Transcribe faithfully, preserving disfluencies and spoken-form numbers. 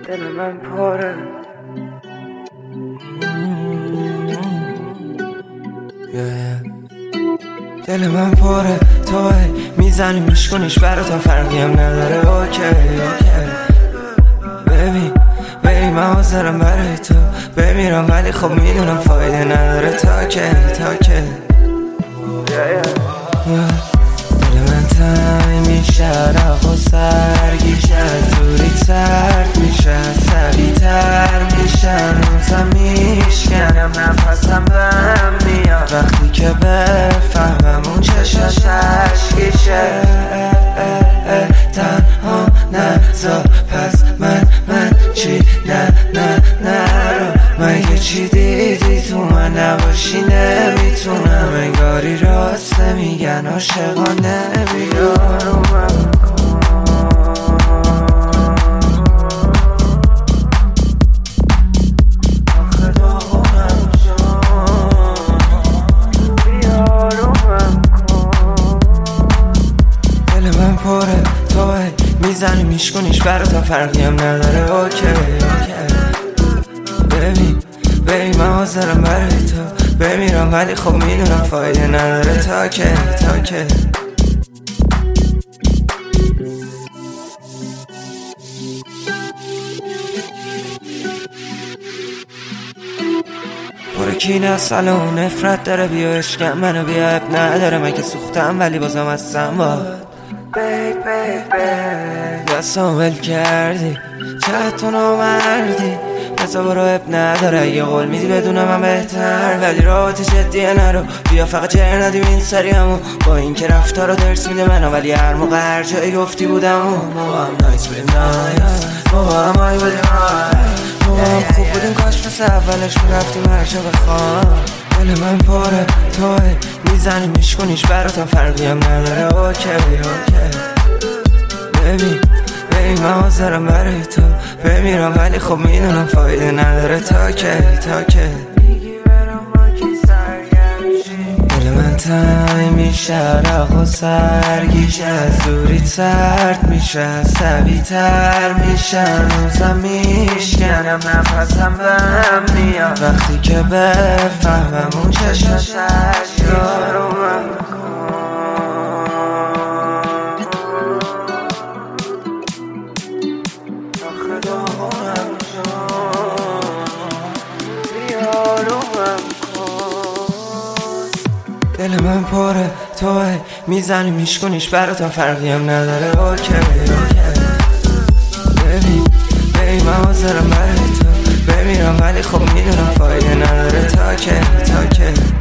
دل من پره دل من پره توه میزنی میشکنیش برات فرقی هم نداره اوکی اوکی ببین ببین من حاضرم برای تو بمیرم ولی خب میدونم فایده نداره تا که تا که دل من تنگ میشه رق و سرگیشه زوری سرد میشه سبی تر میشه روزم میشکنم نفسم بهم میاد وقتی که بفهمم اون چشاش اشکیشه تنها نذار پس من من چی نه نه نه رو مگه چی دیدی تو من نباشی نمیتونم انگاری راست میگن عاشقانه بیارم پره توه میزنی میشکنیش برات فرقی هم نداره اوکی اوکی ببین ببین من حاضرم برای تو بمیرم ولی خب میدونم فایده نداره تا که تا که پر کینه سلام نفرت داره بیا عشقم منو بیا اب نداره من که سوختم ولی بازم هستم با بی بی بی دستم ول کردی چه تو نامردی بسا برو اب نداره یه قول میدی بدونم من بهتر ولی رابطه جدیه نرو بیا فقط جر ندیم این سری همون با این که رفتار رو درس میده منو ولی هر موقع هر جایی گفتی بودم ما هم نایت بودیم نایت ما هم های بودیم ما هم خوب بودیم کاش مثل اولش میرفتیم هر جا بخوام دل من پاره توه میزنی میشکنیش براتم فرقی هم نداره اوکی اوکی ببین ببین من حاضرم برای تو بمیرم ولی خب میدونم فایده نداره تا که تا که دل من تنگ میشه رق و سرگیشه زوریت سرد میشه سبی تر میشه روزم میشکنم نفسم بهم میاد وقتی که بفهمم اون چشاش یارو من دل من پره توه میزنی میشکنیش براتم فرقی هم نداره اوکی اوکی ببین ببین من حاضرم برای تو بمیرم ولی خب میدونم فایده نداره تا که تا که